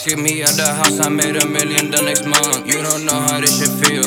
kick me out the house, I made $1 million the next month. You don't know how this shit feel.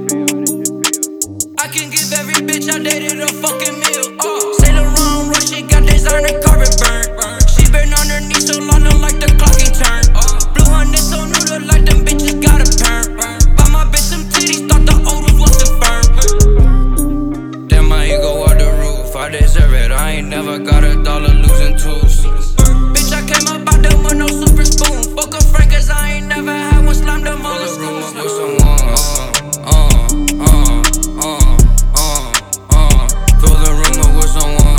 I can give every bitch I dated a fucking meal. Say the wrong rush, she got designer carpet burn. She been on her knees so long, don't like the clock ain't turn. Blue honey so new, look like them bitches got a perm. Buy my bitch some titties, thought the old ones wasn't firm. Damn, my ego out the roof, I deserve it. I ain't never got $1 losing tools. Bitch, I came up out them with no super spoon. Fuck a friend, cause I ain't never had one slam them all the schools. With someone, fill the room up with someone,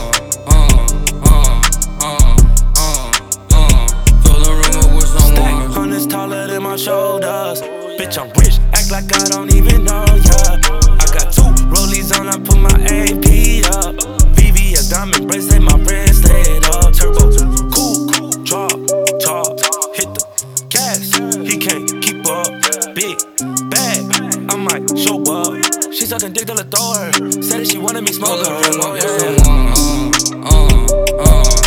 fill the room up with someone. Stack hundreds taller than my shoulders. Bitch, I'm rich, act like I don't even know ya. I got 2 rollies on, I put my AP up. VVS diamond bracelet, my bracelet up. Turbo, cool, drop, hit the gas, he can't keep up. Big bag, I might show up. She sucking dick till I throw her. Said that she wanted me smoke her. Fill the room up with someone,